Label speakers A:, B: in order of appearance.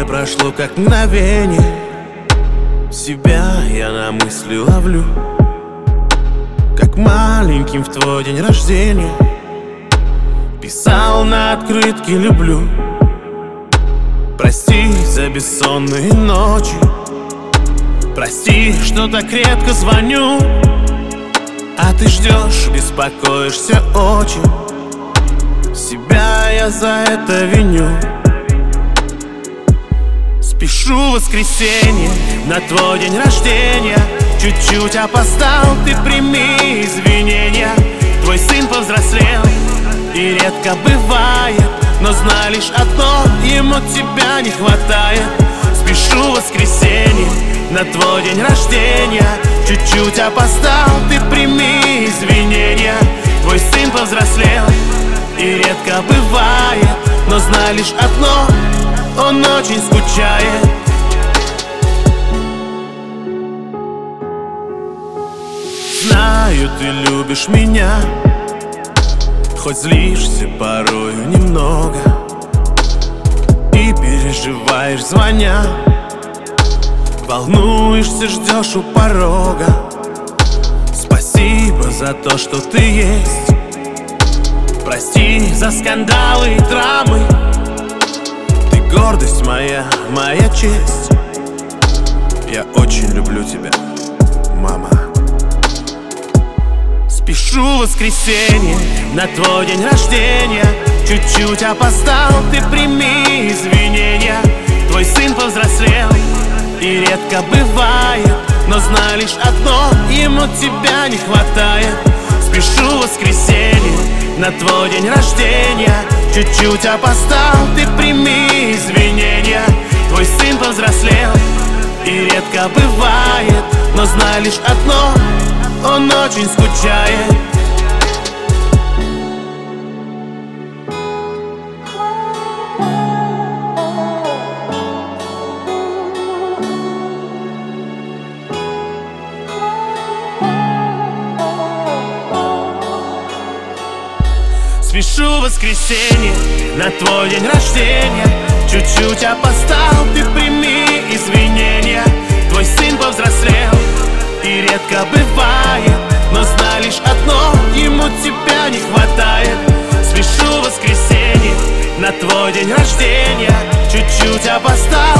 A: Время прошло как мгновение. Себя я на мысли ловлю, как маленьким в твой день рождения писал на открытке «люблю». Прости за бессонные ночи, прости, что так редко звоню, а ты ждешь, беспокоишься очень. Себя я за это виню. Спешу в воскресенье на твой день рождения. Чуть-чуть опоздал, ты прими извинения. Твой сын повзрослел и редко бывает, но знай лишь одно, ему тебя не хватает. Спешу в воскресенье на твой день рождения. Чуть-чуть опоздал, ты прими извинения. Твой сын повзрослел и редко бывает, но знай лишь одно, он очень скучает. Знаю, ты любишь меня, хоть злишься порою немного и переживаешь, звоня. Волнуешься, ждешь у порога. Спасибо за то, что ты есть. Прости за скандалы и драмы. Ты гордость моя, моя честь. Я очень люблю тебя, мама. Спешу в воскресенье на твой день рождения. Чуть-чуть опоздал, ты прими извинения. Твой сын повзрослел и редко бывает, но знай лишь одно, ему тебя не хватает. Спешу в воскресенье на твой день рождения. Чуть-чуть опоздал, ты прими извинения. Твой сын повзрослел и редко бывает, но знай лишь одно, он очень скучает. Спешу в воскресенье на твой день рождения. Чуть-чуть опоздал, ты прими извинения. Твой сын повзрослел и редко бывает, но знай лишь одно, ему тебя не хватает. Спешу в воскресенье на твой день рождения. Чуть-чуть опоздал,